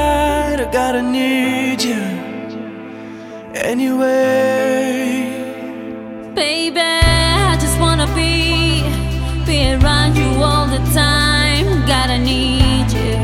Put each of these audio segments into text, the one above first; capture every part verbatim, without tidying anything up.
tonight. I gotta need you anyway. Baby, I just wanna be, be around you all the time. Gotta need you.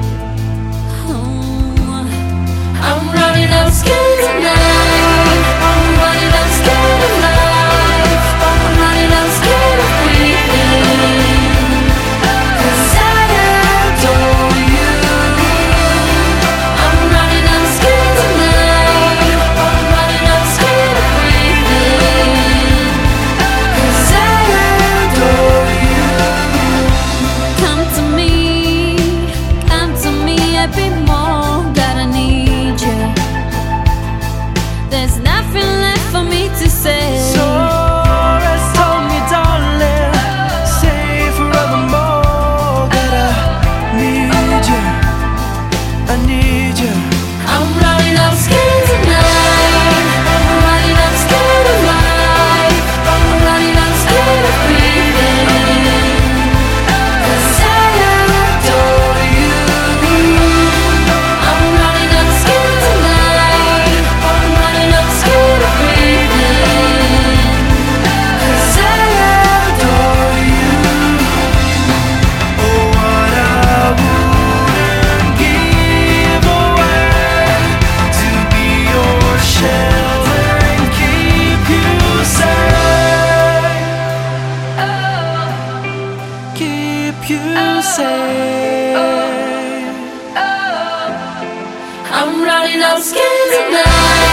Oh. I'm running out scared tonight. I'm running out scared of life. I'm running out scared of breathing. 'Cause I adore you. I'm running out scared tonight. I'm running out scared of breathing. 'Cause I adore you. Come to me, come to me a bit more. Gotta need you. There's nothing left for me to say. So rest on me, darling. Say forevermore that I need you. I need you. I'm running out scared tonight. I'm running out scared of life. I'm running out scared of breathing. 'Cause I adore you. I'm running out scared tonight. I'm running out scared of breathing. 'Cause I adore you. Oh, what I wouldn't give away to be your shelter and keep you safe. Keep you safe. I'm running out scared tonight.